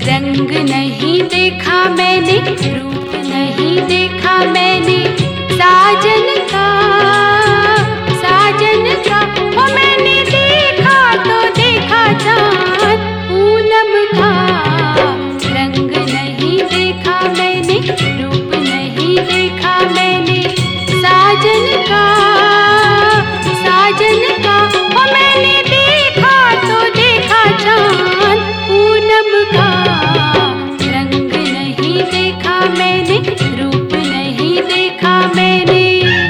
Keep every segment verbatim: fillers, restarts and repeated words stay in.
रंग नहीं देखा मैंने, रूप नहीं देखा मैंने साजन का, साजन का। ओ मैंने देखा तो देखा चाँद पूनम का। रंग नहीं देखा मैंने, रूप नहीं देखा मैंने साजन का, साजन का। ओ मैंने देखा तो देखा चाँद पूनम का। रंग नहीं देखा मैंने, रूप नहीं देखा मैंने।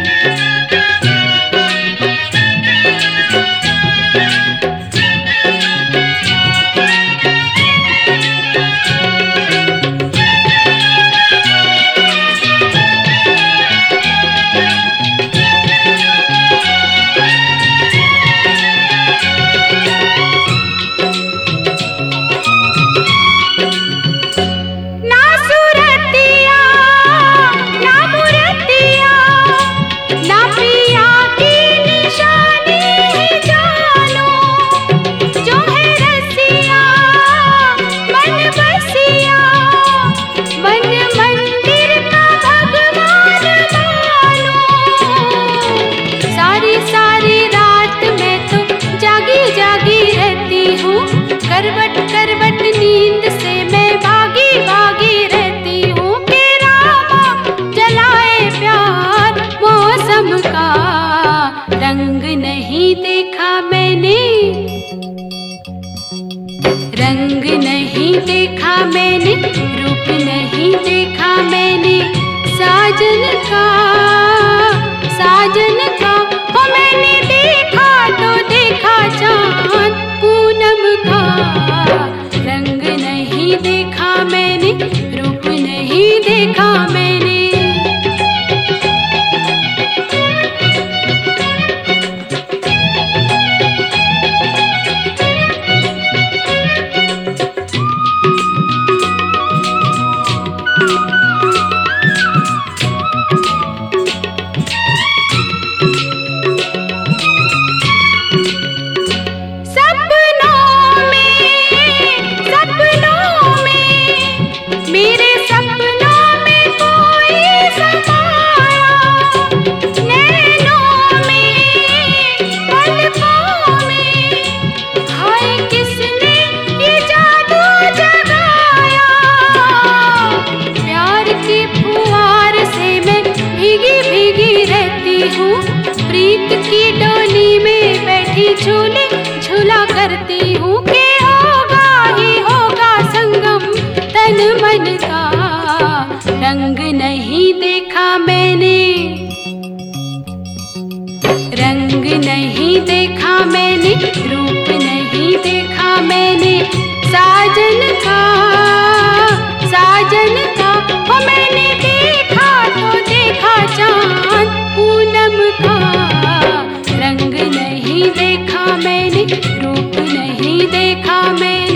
करवट करवट नींद से मैं भागी भागी रहती हूँ कि रामा जलाए प्यार मौसम का। रंग नहीं देखा मैंने, रंग नहीं देखा मैंने, रूप नहीं देखा मैंने साजन का, साजन का। ओ मैंने देखा तो देखा चाँद पूनम का। रंग नहीं देखा मैंने, रूप नहीं देखा मैंने। प्रीत की डोली में बैठी झूले झूला करती हूँ कि होगा ही होगा संगम तन मन का। रंग नहीं देखा मैंने, रंग नहीं देखा मैंने, रूप नहीं देखा मैंने साजन का, साजन का। ओ मैंने देखा तो देखा चाँद पूनम का। रंग नहीं देखा मैंने, रूप नहीं देखा मैंने।